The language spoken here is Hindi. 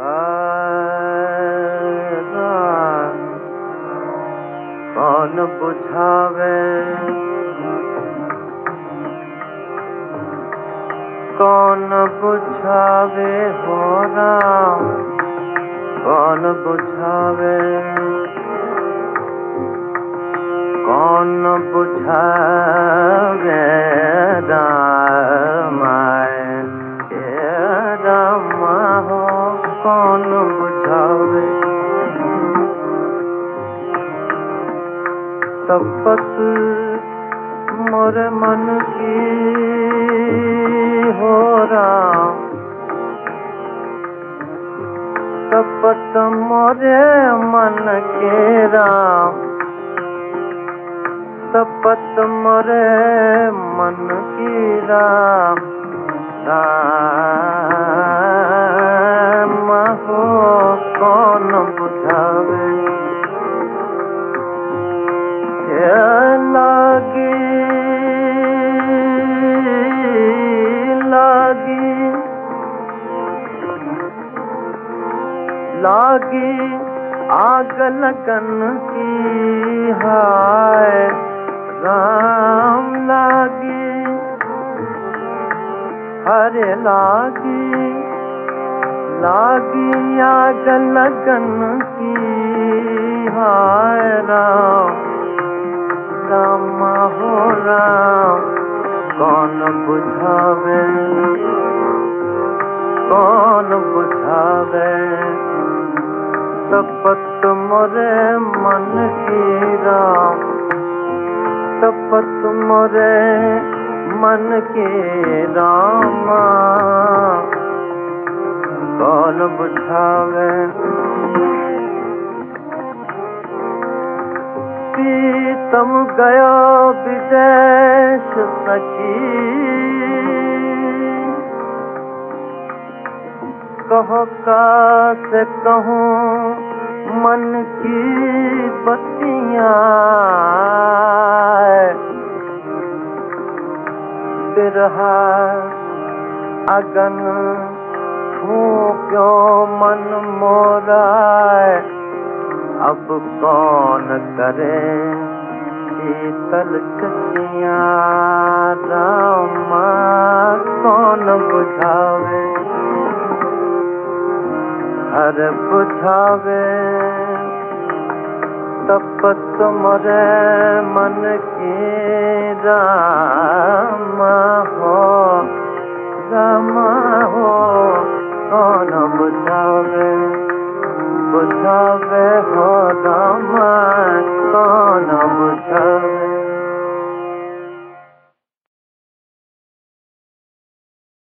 कौन बुझावे कौन बुझावे हो राम कौन बुझावे कौन बुझावे राम हो कौन बुझावे तपत मोर मन की हो राम तपत मोरे मन के राम तपत मोरे मन की राम राम हो कौन बुझावे लागी लागी लागी आग लगन की हाय राम लागी हरे लागी लागी आग लगन की हाय राम राम हो राम कौन बुझावे कौन बुझावे तपत मोरे मन की राम तपत मोरे मन के राम कौन बुझावे प्रीतम गयो विदेश सखी कहो का से कहूँ मन की बत्तियाँ बिरहा अगन फूंक्यो मन मोरा अब कौन करे शीतल छतियाँ राम कौन बुझावे हर बुझावे तपत मोरे मन की राम हो कौन बुझावे बुझावे हो राम